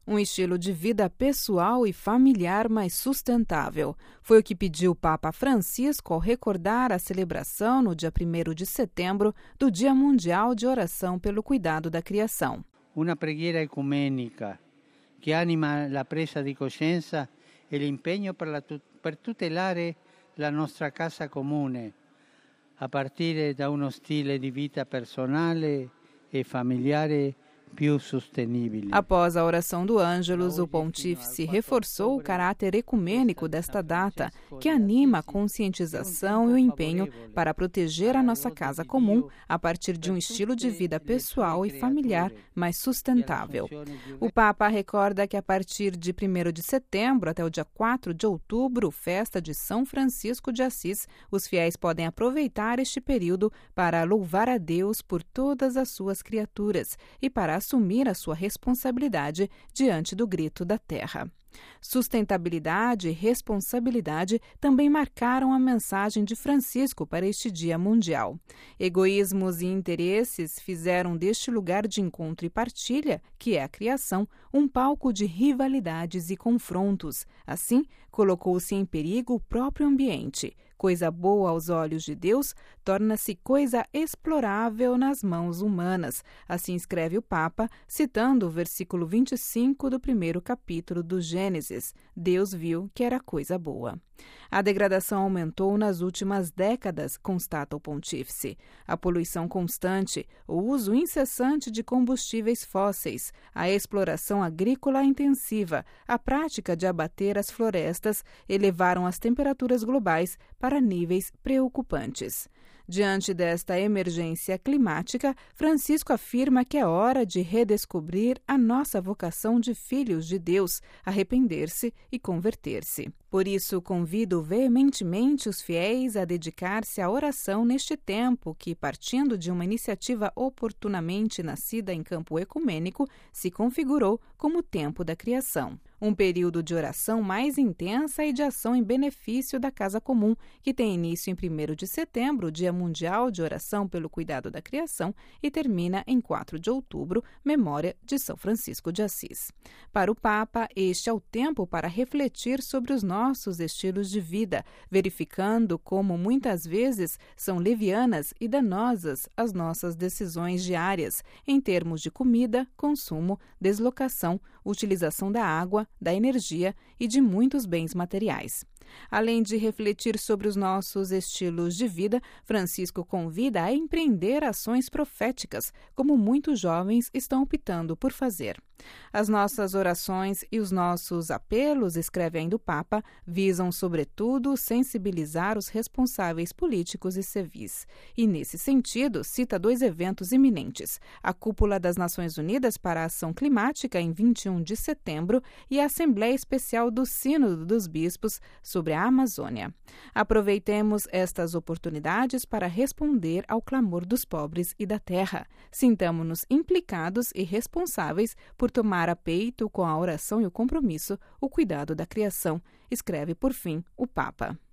Um estilo de vida pessoal e familiar mais sustentável. Foi o que pediu o Papa Francisco ao recordar a celebração no dia 1º de setembro do Dia Mundial de Oração pelo Cuidado da Criação. Una preghiera ecumênica que anima la presa di coscienza e l'impegno per tutelare la nostra casa comune, a partire da uno stile di vita personale e familiare più sostenibile. Após a oração do Ângelus, o pontífice reforçou o caráter ecumênico desta data, que anima a conscientização e o empenho para proteger a nossa casa comum a partir de um estilo de vida pessoal e familiar mais sustentável. O Papa recorda que a partir de 1º de setembro até o dia 4 de outubro, festa de São Francisco de Assis, os fiéis podem aproveitar este período para louvar a Deus por todas as suas criaturas e para assumir a sua responsabilidade diante do grito da terra. Sustentabilidade e responsabilidade também marcaram a mensagem de Francisco para este Dia Mundial. Egoísmos e interesses fizeram deste lugar de encontro e partilha, que é a criação, um palco de rivalidades e confrontos. Assim, colocou-se em perigo o próprio ambiente. Coisa boa aos olhos de Deus torna-se coisa explorável nas mãos humanas. Assim escreve o Papa, citando o versículo 25 do 1º capítulo do Gênesis. Deus viu que era coisa boa. A degradação aumentou nas últimas décadas, constata o pontífice. A poluição constante, o uso incessante de combustíveis fósseis, a exploração agrícola intensiva, a prática de abater as florestas elevaram as temperaturas globais para níveis preocupantes. Diante desta emergência climática, Francisco afirma que é hora de redescobrir a nossa vocação de filhos de Deus, arrepender-se e converter-se. Por isso, convido veementemente os fiéis a dedicar-se à oração neste tempo que, partindo de uma iniciativa oportunamente nascida em campo ecumênico, se configurou como o tempo da criação. Um período de oração mais intensa e de ação em benefício da casa comum, que tem início em 1º de setembro, Dia Mundial de Oração pelo Cuidado da Criação, e termina em 4 de outubro, memória de São Francisco de Assis. Para o Papa, este é o tempo para refletir sobre os nossos estilos de vida, verificando como muitas vezes são levianas e danosas as nossas decisões diárias, em termos de comida, consumo, deslocação, utilização da água, da energia e de muitos bens materiais. Além de refletir sobre os nossos estilos de vida, Francisco convida a empreender ações proféticas, como muitos jovens estão optando por fazer. As nossas orações e os nossos apelos, escreve ainda o Papa, visam, sobretudo, sensibilizar os responsáveis políticos e civis. E, nesse sentido, cita 2 eventos iminentes: a Cúpula das Nações Unidas para a Ação Climática, em 21 de setembro, e a Assembleia Especial do Sínodo dos Bispos sobre a Amazônia. Aproveitemos estas oportunidades para responder ao clamor dos pobres e da terra. Sintamo-nos implicados e responsáveis por tomar a peito, com a oração e o compromisso, o cuidado da criação, escreve, por fim, o Papa.